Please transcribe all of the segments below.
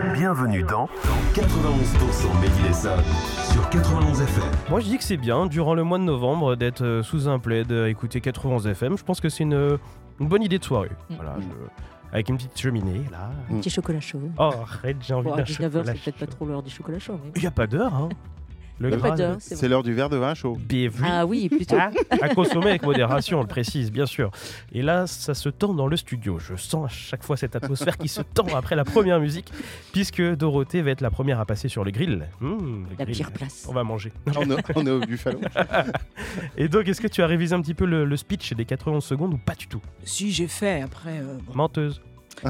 Bienvenue dans 91% Made in Essonne sur 91 FM. Moi je dis que c'est bien, durant le mois de novembre, d'être sous un plaid, écouter 91 FM. Je pense que c'est une bonne idée de soirée. Voilà, avec une petite cheminée, là. Un petit chocolat chaud. Oh, arrête, j'ai envie d'un 19h, chocolat c'est peut-être pas trop l'heure du chocolat chaud. Mais... Il n'y a pas d'heure, hein. Il n'y a pas d'heure, C'est l'heure du verre de vin chaud. Bien vu. Ah oui, plutôt. À consommer avec modération, on le précise, bien sûr. Et là, ça se tend dans le studio. Je sens à chaque fois cette atmosphère qui se tend après la première musique, puisque Dorothée va être la première à passer sur le grill. La pire place. On va manger. On est au Buffalo. Et donc, est-ce que tu as révisé un petit peu le speech des 91 secondes ou pas du tout? Si, j'ai fait, après... Menteuse.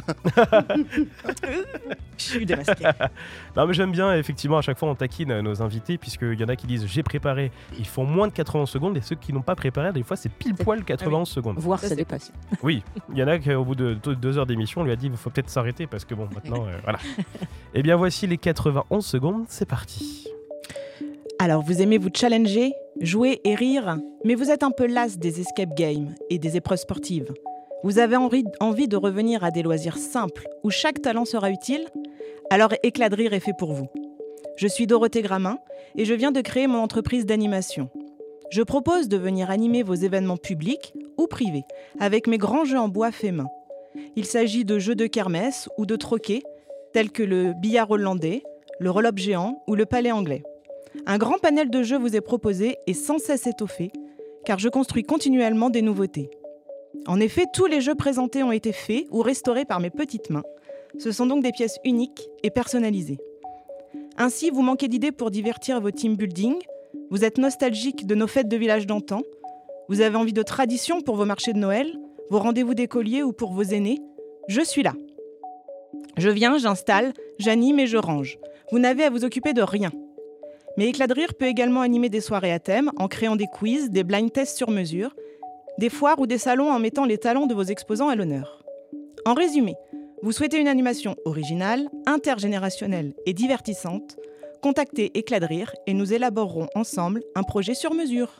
Je suis démasquée. Non mais j'aime bien, effectivement, à chaque fois on taquine nos invités, puisqu'il y en a qui disent j'ai préparé, ils font moins de 91 secondes, et ceux qui n'ont pas préparé, des fois c'est pile poil 91 secondes. Voire Ça, ça c'est dépasse. Oui, il y en a qui au bout de 2 heures d'émission on lui a dit il faut peut-être s'arrêter parce que bon maintenant voilà. Et bien voici les 91 secondes, c'est parti. Alors, vous aimez vous challenger, jouer et rire, mais vous êtes un peu las des escape games et des épreuves sportives. Vous avez envie de revenir à des loisirs simples où chaque talent sera utile? Alors Éclat de rire est fait pour vous. Je suis Dorothée Gramin et je viens de créer mon entreprise d'animation. Je propose de venir animer vos événements publics ou privés avec mes grands jeux en bois faits main. Il s'agit de jeux de kermesse ou de troquets tels que le billard hollandais, le roll-up géant ou le palais anglais. Un grand panel de jeux vous est proposé et sans cesse étoffé car je construis continuellement des nouveautés. En effet, tous les jeux présentés ont été faits ou restaurés par mes petites mains. Ce sont donc des pièces uniques et personnalisées. Ainsi, vous manquez d'idées pour divertir vos team building, vous êtes nostalgique de nos fêtes de village d'antan, vous avez envie de tradition pour vos marchés de Noël, vos rendez-vous d'écoliers ou pour vos aînés, je suis là. Je viens, j'installe, j'anime et je range. Vous n'avez à vous occuper de rien. Mais Éclat de rire peut également animer des soirées à thème en créant des quiz, des blind tests sur mesure, des foires ou des salons en mettant les talents de vos exposants à l'honneur. En résumé, vous souhaitez une animation originale, intergénérationnelle et divertissante? Contactez Éclat de rire et nous élaborerons ensemble un projet sur mesure.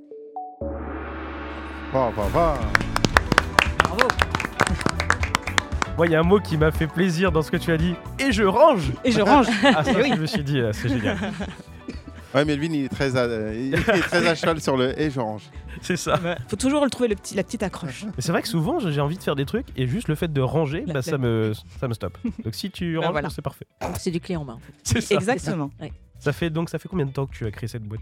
Bravo. Bravo. Moi il y a un mot qui m'a fait plaisir dans ce que tu as dit, et je range. Et je range. Ah ça je me suis dit, c'est génial. Ouais, Melvin, il est très à cheval sur le « et je range ». C'est ça. Faut toujours retrouver la petite accroche. Mais c'est vrai que souvent j'ai envie de faire des trucs et juste le fait de ranger, ça me stoppe. Donc si tu ranges, voilà. c'est parfait. C'est du clé en main. En fait. C'est ça. Exactement. Ouais. Ça fait combien de temps que tu as créé cette boîte?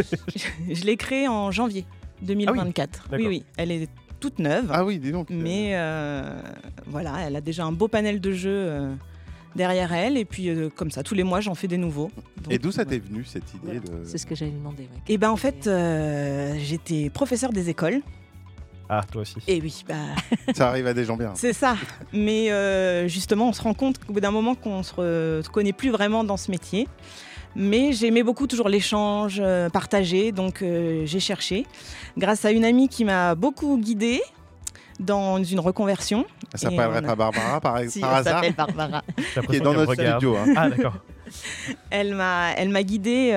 Je l'ai créée en janvier 2024. Ah oui, Oui, elle est toute neuve. Ah oui, dis donc. Mais voilà, elle a déjà un beau panel de jeux derrière elle. Et puis, comme ça, tous les mois, j'en fais des nouveaux. Donc, Et d'où ça t'est venu, cette idée de... C'est ce que j'allais demander. Ouais. Et ben en fait, j'étais professeure des écoles. Ah, toi aussi. Et oui, Ça arrive à des gens bien. c'est ça. Mais justement, on se rend compte qu'au bout d'un moment qu'on se connaît plus vraiment dans ce métier. Mais j'aimais beaucoup toujours l'échange, partager, donc j'ai cherché. Grâce à une amie qui m'a beaucoup guidée dans une reconversion. Ça s'appellerait pas Barbara par Si, hasard, elle s'appelle Barbara. qui est dans notre studio. Hein. Ah d'accord. Elle m'a guidée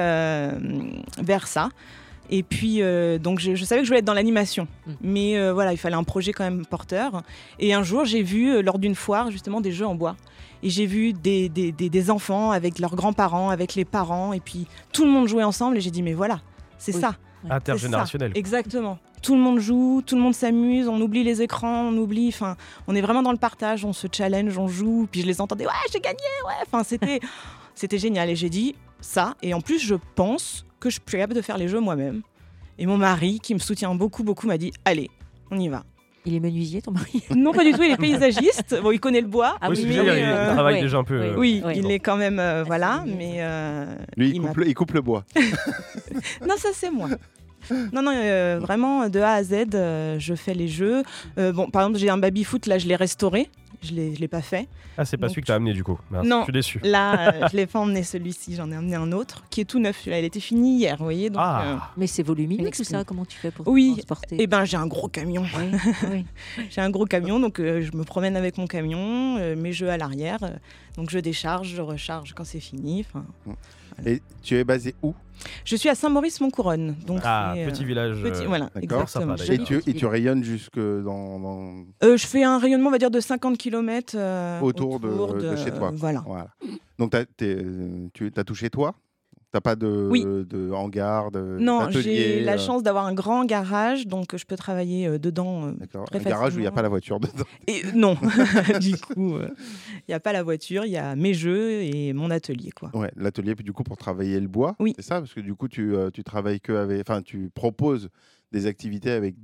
vers ça. Et puis, donc, je savais que je voulais être dans l'animation. Mais voilà, il fallait un projet quand même porteur. Et un jour, j'ai vu, lors d'une foire, justement, des jeux en bois. Et j'ai vu des enfants avec leurs grands-parents, avec les parents. Et puis, tout le monde jouait ensemble. Et j'ai dit, mais voilà, c'est ça. Intergénérationnel. C'est ça. Exactement. Tout le monde joue, tout le monde s'amuse, on oublie les écrans, on est vraiment dans le partage, on se challenge, on joue. Puis je les entendais, ouais, j'ai gagné, ouais. Enfin, c'était génial. Et j'ai dit ça. Et en plus, je pense que je suis capable de faire les jeux moi-même. Et mon mari, qui me soutient beaucoup, m'a dit, allez, on y va. Il est menuisier, ton mari? Non, pas du tout, il est paysagiste. Bon, il connaît le bois. Ah Oui, oui, c'est dire, il travaille ouais. déjà un peu. Oui, Ouais. il est quand même, voilà, c'est mais... Lui, il il coupe le bois. Non, ça c'est moi. Non, vraiment, de A à Z, je fais les jeux. Bon, par exemple, j'ai un baby-foot, là, je l'ai restauré. Je l'ai pas fait. Ah, c'est pas Donc, celui que t'as amené du coup. Mince, Non. Je suis déçu. Là, je l'ai pas emmené celui-ci, j'en ai emmené un autre qui est tout neuf. Celui-là, il était fini hier, vous voyez. Donc, Mais c'est volumineux Une tout ça, comment tu fais pour Oui, transporter? eh ben, j'ai un gros camion. Oui. J'ai un gros camion, donc je me promène avec mon camion, mes jeux à l'arrière. Donc je décharge, je recharge quand c'est fini. Et tu es basé où? Je suis à Saint-Maurice-Mont-Couronne. Donc Petit village. voilà, D'accord. exactement. Sympa, d'ailleurs. Et tu rayonnes jusque dans... Je fais un rayonnement, on va dire, de 50 km autour de chez toi. Voilà. Donc, tu as tout chez toi? T'as pas de hangar, Non, d'atelier, j'ai la chance d'avoir un grand garage, donc je peux travailler dedans D'accord. très Un garage où il n'y a facilement. pas la voiture dedans. Et non, du coup, il n'y a pas la voiture, il y a mes jeux et mon atelier, quoi. Ouais, l'atelier, puis du coup, pour travailler le bois, Oui. c'est ça? Parce que du coup, tu travailles que avec... Enfin, tu proposes des activités avec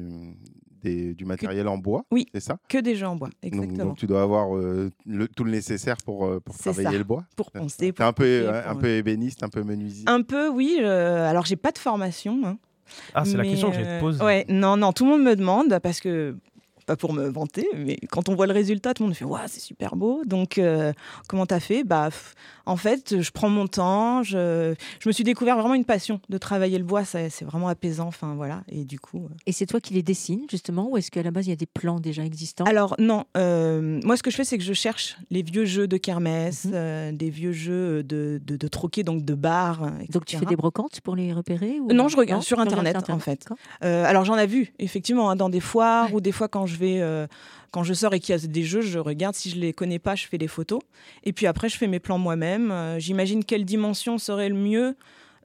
du matériel en bois, Oui. c'est ça? Que des jeux en bois, exactement. Donc, tu dois avoir tout le nécessaire pour C'est travailler ça. le bois. Pour penser, T'es pour un peu, couper, un peu ébéniste, un peu menuisier. Un peu, oui. Alors, j'ai pas de formation. Hein, Ah, c'est la mais, question que je te pose. Ouais, non, tout le monde me demande parce que, pas pour me vanter, mais quand on voit le résultat, tout le monde fait « Waouh, c'est super beau !» Donc, comment t'as fait? En fait, je prends mon temps. Je me suis découvert vraiment une passion de travailler le bois. C'est vraiment apaisant. Enfin, voilà. Et du coup... Et c'est toi qui les dessines, justement, ou est-ce qu'à la base, il y a des plans déjà existants? Alors, non. Moi, ce que je fais, c'est que je cherche les vieux jeux de kermesse, des vieux jeux de troquet, donc de bars, etc. Donc, tu fais des brocantes pour les repérer ou... Non, je regarde Non, sur tu regardes Internet, en fait. D'accord. Alors, j'en ai vu, effectivement, hein, dans des foires ou des fois quand je vais... Quand je sors et qu'il y a des jeux, je regarde. Si je les connais pas, je fais des photos. Et puis après, je fais mes plans moi-même. J'imagine quelle dimension serait le mieux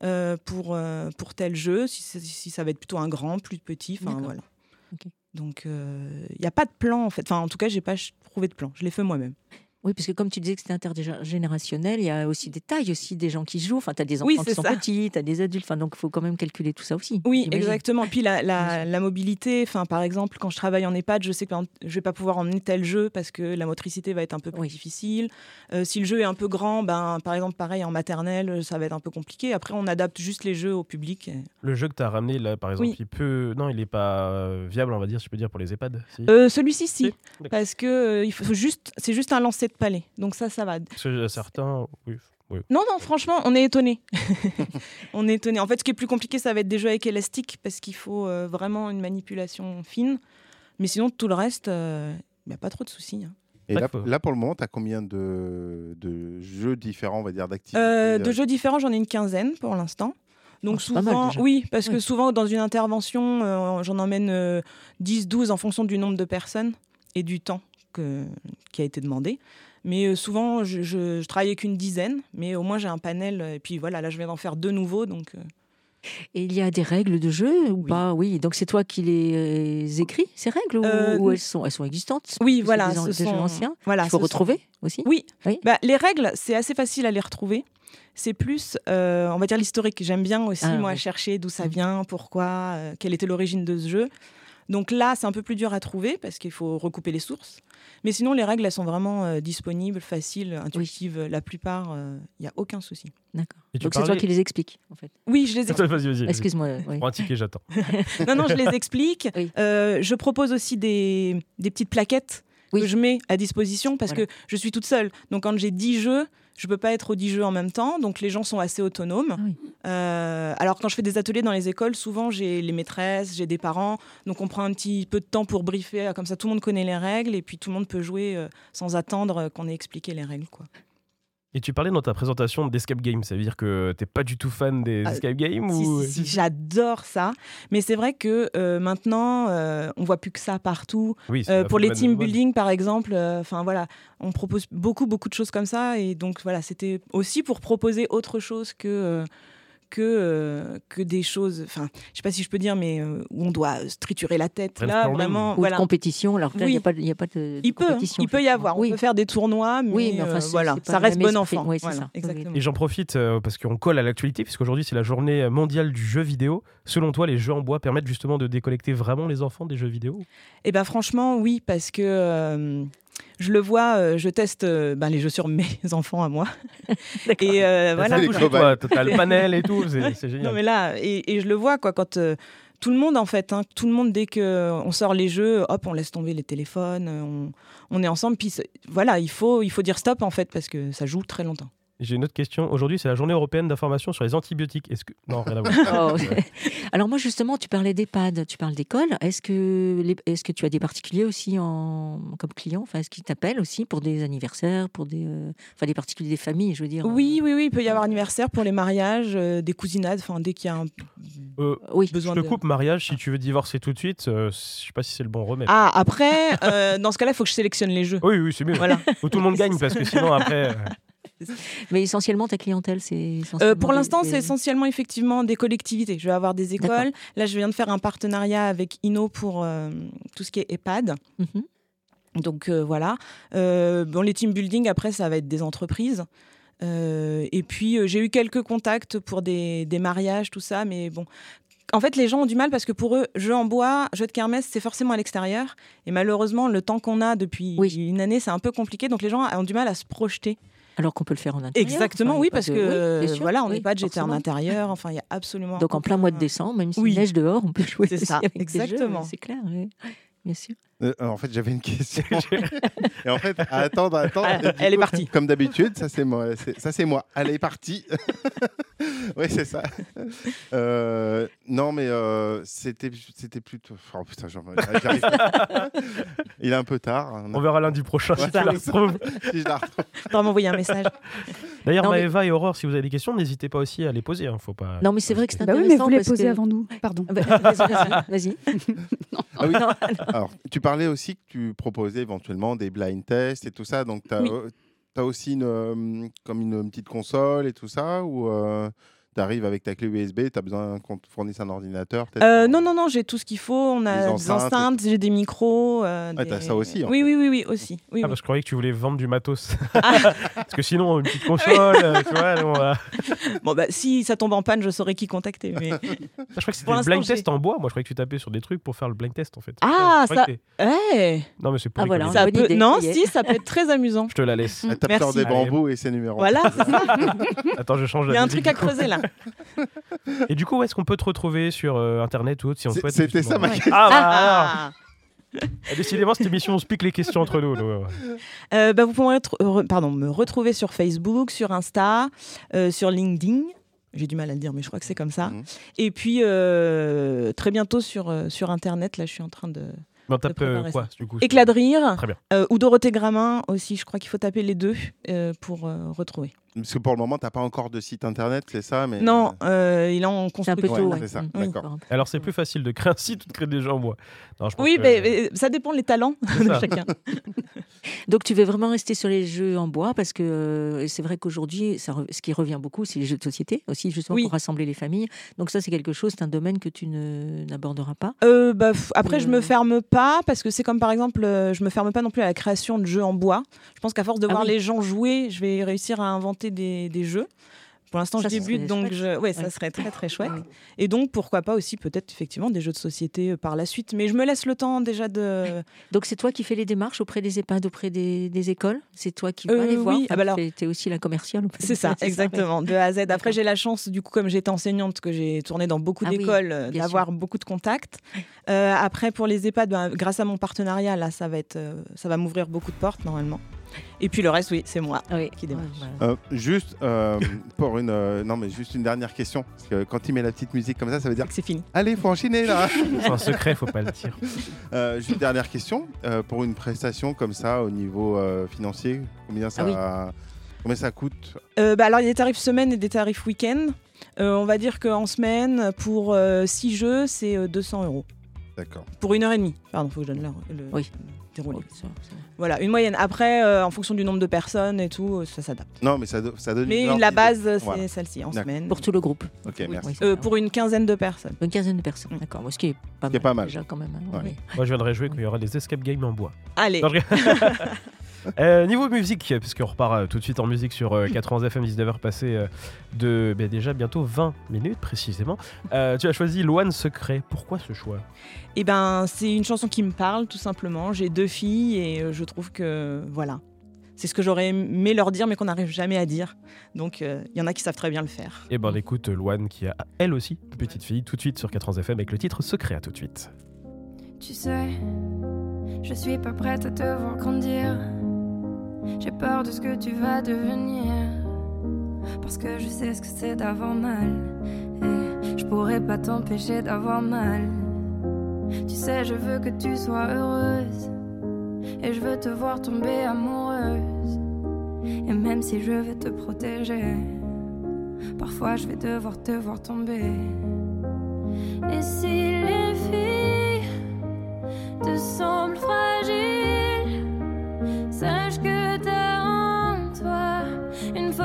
pour tel jeu. Si ça va être plutôt un grand, plus petit. Enfin, D'accord. voilà. Ok. Donc, il n'y a pas de plan, en fait. Enfin, en tout cas, j'ai pas trouvé de plan. Je l'ai fait moi-même. Oui, parce que comme tu disais que c'était intergénérationnel, il y a aussi des tailles, aussi des gens qui jouent. Enfin, tu as des enfants Oui, qui c'est sont ça. petits, tu as des adultes. Enfin, donc, il faut quand même calculer tout ça aussi. Oui, j'imagine. exactement. Puis Bien sûr. la mobilité, par exemple, quand je travaille en EHPAD, je sais que je vais pas pouvoir emmener tel jeu parce que la motricité va être un peu plus Oui. difficile. Si le jeu est un peu grand, par exemple, pareil, en maternelle, ça va être un peu compliqué. Après, on adapte juste les jeux au public. Le jeu que tu as ramené, là, par exemple, Oui. Non, il n'est pas viable, on va dire, si je peux dire, pour les EHPAD. Si. Celui-ci, si. D'accord. Parce que c'est juste un lancer de palais. Donc ça va. Parce que certains, oui. Non, franchement, on est étonnés. On est étonnés. En fait, ce qui est plus compliqué, ça va être des jeux avec élastique parce qu'il faut vraiment une manipulation fine. Mais sinon, tout le reste, il n'y a pas trop de soucis. Hein. Et D'accord. là, pour le moment, tu as combien de jeux différents, on va dire, d'activités De jeux différents, j'en ai une quinzaine pour l'instant. Donc c'est pas mal, souvent, déjà. oui, parce que Oui. souvent, dans une intervention, j'en emmène 10, 12 en fonction du nombre de personnes et du temps qui a été demandé. Mais souvent, je travaille avec une dizaine, mais au moins j'ai un panel. Et puis voilà, là, je viens d'en faire 2 nouveaux. Donc, Et il y a des règles de jeu ou Oui. pas? Oui, donc c'est toi qui les écris, ces règles, ou elles sont existantes? oui, Parce que voilà. c'est des jeux anciens. Voilà, Il faut ce sont- retrouver aussi? Oui. Oui. Les règles, c'est assez facile à les retrouver. C'est plus, on va dire, l'historique. J'aime bien aussi, moi, oui. chercher d'où ça Mhm. vient, pourquoi, quelle était l'origine de ce jeu. Donc là, c'est un peu plus dur à trouver parce qu'il faut recouper les sources. Mais sinon, les règles, elles sont vraiment disponibles, faciles, intuitives. La plupart, il n'y a aucun souci. D'accord. Et tu Donc c'est toi parlais- qui les expliques, en fait. Oui, je les explique. Vas-y. Excuse-moi. Oui. Prends un ticket, j'attends. Non, je les explique. Oui. Je propose aussi des petites plaquettes Oui. que je mets à disposition parce Voilà. que je suis toute seule. Donc, quand j'ai 10 jeux, je ne peux pas être aux 10 jeux en même temps. Donc, les gens sont assez autonomes. Ah oui. Alors, quand je fais des ateliers dans les écoles, souvent, j'ai les maîtresses, j'ai des parents. Donc, on prend un petit peu de temps pour briefer. Comme ça, tout le monde connaît les règles. Et puis, tout le monde peut jouer sans attendre qu'on ait expliqué les règles, quoi. Et tu parlais dans ta présentation d'escape game, ça veut dire que t'es pas du tout fan des escape games ou... Si, j'adore ça. Mais c'est vrai que maintenant, on voit plus que ça partout. Oui, c'est la Pour les phénomène team de mode. building, par exemple, voilà, on propose beaucoup de choses comme ça. Et donc, voilà, c'était aussi pour proposer autre chose que des choses, enfin, je sais pas si je peux dire, mais où on doit se triturer la tête. Là, Brainstorming. vraiment, Ou de voilà. compétition, alors que là, Oui. il n'y a pas de Il peut compétition. y avoir. On Oui. peut faire des tournois, mais, Oui, mais enfin, voilà, c'est pas ça le reste même bon esprit. enfant. Oui, c'est Voilà, ça. Oui, exactement. Et j'en profite parce qu'on colle à l'actualité, puisqu'aujourd'hui c'est la journée mondiale du jeu vidéo. Selon toi, les jeux en bois permettent justement de déconnecter vraiment les enfants des jeux vidéo? Eh ben franchement, oui, parce que je le vois, je teste les jeux sur mes enfants à moi. Et voilà. les Touche, cobayes. toi, t'as le panel et tout, c'est Non génial. mais là, et je le vois quoi, quand tout le monde en fait, tout le monde dès qu'on sort les jeux, hop, on laisse tomber les téléphones, on est ensemble. Puis voilà, il faut dire stop en fait parce que ça joue très longtemps. J'ai une autre question. Aujourd'hui, c'est la journée européenne d'information sur les antibiotiques. Est-ce que... Non, rien à voir. Oh. Alors moi justement, tu parlais d'EHPAD, tu parles d'école. Est-ce que tu as des particuliers aussi comme clients? Enfin, est-ce qu'ils t'appellent aussi pour des anniversaires, pour des particuliers des familles, je veux dire? Oui, il peut y avoir anniversaire pour les mariages, des cousinades, enfin dès qu'il y a un Oui. besoin Je te de... coupe, mariage, si tu veux divorcer tout de suite, je sais pas si c'est le bon remède. Ah, après, dans ce cas-là, il faut que je sélectionne les jeux. Oui, c'est mieux. Voilà. Faut que tout le monde gagne parce que sinon après... Mais essentiellement, ta clientèle, c'est essentiellement Pour l'instant, des- c'est essentiellement effectivement des collectivités. Je vais avoir des écoles. D'accord. Là, je viens de faire un partenariat avec Inno pour tout ce qui est EHPAD. Mhm. Donc voilà. Bon, les team building, après, ça va être des entreprises. Et puis, j'ai eu quelques contacts pour des mariages, tout ça. Mais bon, en fait, les gens ont du mal parce que pour eux, jeu en bois, jeu de kermesse, c'est forcément à l'extérieur. Et malheureusement, le temps qu'on a depuis une année, c'est un peu compliqué. Donc les gens ont du mal à se projeter. Alors qu'on peut le faire en intérieur. Exactement, Enfin, oui, il y a parce pas de- que oui, bien sûr, voilà, on n'est oui, pas de jeter en forcément. intérieur. Enfin, il y a absolument. Donc en plein mois de décembre, même s'il Oui. neige dehors, on peut jouer C'est aussi ça, avec des exactement. jeux, c'est clair, oui. Bien sûr. En fait, j'avais une question. Et en fait, attendre. Ah, et du elle est coup, partie. Comme d'habitude, ça c'est moi. Ça c'est moi. Elle est partie. Oui, c'est ça. Non, mais c'était plutôt. Oh putain, j'arrive pas. Il est un peu tard. On verra lundi prochain si Ouais, tu la c'est ça. retrouves. Si je la retrouve. Faudra m'envoyer un message. D'ailleurs, Non, mais- Maëva et Aurore, si vous avez des questions, n'hésitez pas aussi à les poser. Faut pas... Non, mais c'est vrai que c'est Bah oui, intéressant. mais vous les parce posez que- avant nous. Pardon. Ah bah, vas-y. Ah oui. Non, Alors, tu parlais aussi que tu proposais éventuellement des blind tests et tout ça. Donc, tu as, Oui. aussi comme une petite console et tout ça, ou tu arrives avec ta clé USB, tu as besoin qu'on te fournisse un ordinateur peut-être Non, j'ai tout ce qu'il faut. On a Des des enceintes enceintes, j'ai des micros. t'as ça aussi, en Oui, oui, aussi. Oui, Ah, oui. parce que je croyais que tu voulais vendre du matos. Parce que sinon, une petite console, tu vois. Non, Bon, bah, si ça tombe en panne, je saurais qui contacter. Mais... Je crois que c'était Pour le l'instant, blind j'ai- test en bois. Moi, je croyais que tu tapais sur des trucs pour faire le blind test, en fait. Ah, Je croyais ça. que t'es- Eh, Non, mais c'est pour Ah, voilà, rigoler. on a ça bonne peut... idée, Non, ça y est. si, ça peut être très amusant. Je te la laisse. Elle tape Merci. sur des Allez. bambous et ses numéros. Voilà, c'est ça. Attends, je change Il y la a un musique, truc à du coup. creuser là. Et du coup, où est-ce qu'on peut te retrouver sur Internet ou autre si on souhaite C'était ça justement- ma question. Ah, bah, alors. Ah. Décidément, cette émission, on se pique les questions entre nous. Vous pouvez me retrouver sur Facebook, sur Insta, sur LinkedIn. J'ai du mal à le dire, mais je crois que c'est comme ça. Mhm. Et puis, très bientôt sur Internet, là, je suis en train de... Mais on tape préparer quoi, ça. du coup Éclat de rire, Très bien. ou Dorothée Gramin aussi, je crois qu'il faut taper les deux pour retrouver. Parce que pour le moment, tu n'as pas encore de site internet, c'est ça mais... Non, il est en C'est un peu construction. tôt. Ouais, c'est ça, Oui, d'accord. Alors, c'est plus facile de créer un site ou de créer des gens en bois. Non, je pense Oui, que- mais ça dépend des talents C'est de ça. chacun. Donc tu veux vraiment rester sur les jeux en bois parce que c'est vrai qu'aujourd'hui, ce qui revient beaucoup, c'est les jeux de société aussi, justement Oui. pour rassembler les familles. Donc ça, c'est quelque chose, c'est un domaine que tu n'aborderas pas. Après, je me ferme pas parce que c'est comme par exemple, je me ferme pas non plus à la création de jeux en bois. Je pense qu'à force de Ah voir oui. les gens jouer, je vais réussir à inventer des jeux. Pour l'instant, Ça, je ça débute, serait donc chouette. ça Ouais. serait très très chouette. Ouais. Et donc, pourquoi pas aussi peut-être effectivement des jeux de société par la suite. Mais je me laisse le temps déjà de. Donc c'est toi qui fais les démarches auprès des EHPAD, auprès des écoles. C'est toi qui vas les voir. oui. Ah bah alors- Tu es aussi la commerciale. on peut C'est dire. ça, ouais. exactement, de A à Z. Après, j'ai la chance, du coup, comme j'étais enseignante, que j'ai tourné dans beaucoup Ah oui, d'écoles, bien d'avoir beaucoup de contacts. Après, pour les EHPAD, grâce à mon partenariat, là, ça va m'ouvrir beaucoup de portes, normalement. Et puis le reste, oui, c'est moi Ah oui. qui démarche. Ouais, voilà. Juste pour juste une dernière question. Parce que quand il met la petite musique comme ça veut dire C'est fini. allez, faut enchaîner là. C'est un secret, faut pas le dire. Juste une dernière question. Pour une prestation comme ça au niveau financier, combien ça coûte Alors, il y a des tarifs semaine et des tarifs week-end. On va dire qu'en semaine, pour 6 jeux, c'est 200 €. D'accord. Pour 1h30. Pardon, il faut que je donne l'heure. Oui. Déroulé. Ouais, ça. Voilà, une moyenne. Après, en fonction du nombre de personnes et tout, ça s'adapte. Non, mais ça donne Mais une ordre la d'idée. base, c'est Voilà. celle-ci, en D'accord. semaine. Pour tout le groupe. Ok, Oui, merci. c'est ça. Pour une quinzaine de personnes. Une quinzaine de personnes, Mm. d'accord. Moi, ce qui est pas Ce qui est mal, pas mal. déjà quand même. hein. Ouais. Oui. Moi, je viendrai jouer quand il y aura des escape games en bois. Allez. Non, niveau musique, puisqu'on repart tout de suite en musique sur 80 FM, 19h passé de déjà bientôt 20 minutes précisément. Tu as choisi Loane Secret. Pourquoi ce choix? Eh ben, c'est une chanson qui me parle, tout simplement. J'ai 2 filles et je trouve que, voilà, c'est ce que j'aurais aimé leur dire, mais qu'on n'arrive jamais à dire. Donc, il y en a qui savent très bien le faire. Et ben on écoute Loane qui a elle aussi une petite fille tout de suite sur 80 FM avec le titre Secret. À tout de suite. Tu sais, je suis pas prête à te voir grandir. J'ai peur de ce que tu vas devenir. Parce que je sais ce que c'est d'avoir mal. Et je pourrais pas t'empêcher d'avoir mal. Tu sais, je veux que tu sois heureuse. Et je veux te voir tomber amoureuse. Et même si je veux te protéger, parfois je vais devoir te voir tomber. Et si les filles te semblent fragiles, sache que t'as en toi une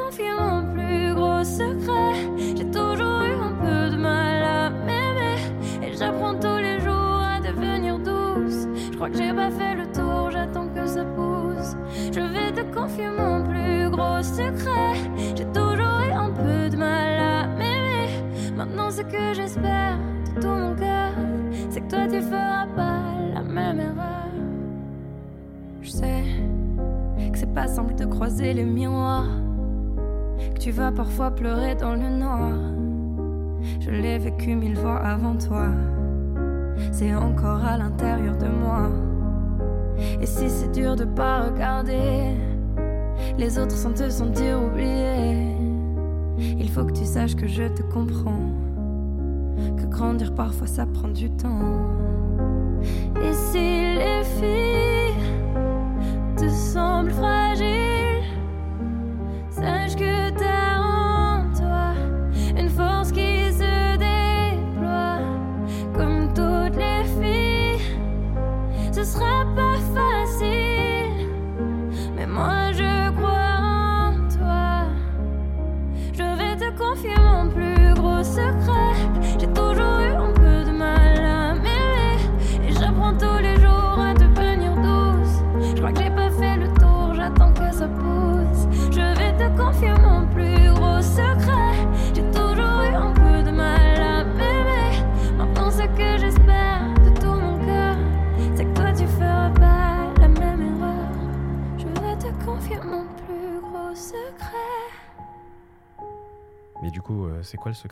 confier mon plus gros secret. J'ai toujours eu un peu de mal à m'aimer et j'apprends tous les jours à devenir douce. Je crois que j'ai pas fait le tour, j'attends que ça pousse. Je vais te confier mon plus gros secret. J'ai toujours eu un peu de mal à m'aimer. Maintenant ce que j'espère de tout mon cœur, c'est que toi tu feras pas la même erreur. Je sais que c'est pas simple de croiser les miroirs, que tu vas parfois pleurer dans le noir. Je l'ai vécu 1000 fois avant toi, c'est encore à l'intérieur de moi. Et si c'est dur de pas regarder les autres sans te sentir oublié, il faut que tu saches que je te comprends, que grandir parfois ça prend du temps. Et si les filles te semblent fragiles, sache que t'as en toi une force qui se déploie. Comme toutes les filles, ce sera pas facile, mais moi je crois en toi. Je vais te confier mon plus gros secret. J'ai toujours eu un peu de mal à m'aimer et j'apprends tous les jours à devenir douce. Je crois que j'ai pas fait le tour, j'attends que ça pousse. Je vais te confier mon plus gros secret. J'ai toujours eu un peu de mal à m'aimer. Maintenant ce que j'espère de tout mon cœur, c'est que toi tu feras pas la même erreur. Je vais te confier mon plus gros secret. Mais du coup, c'est quoi le secret ?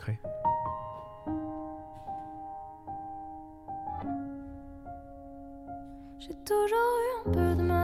J'ai toujours eu un peu de mal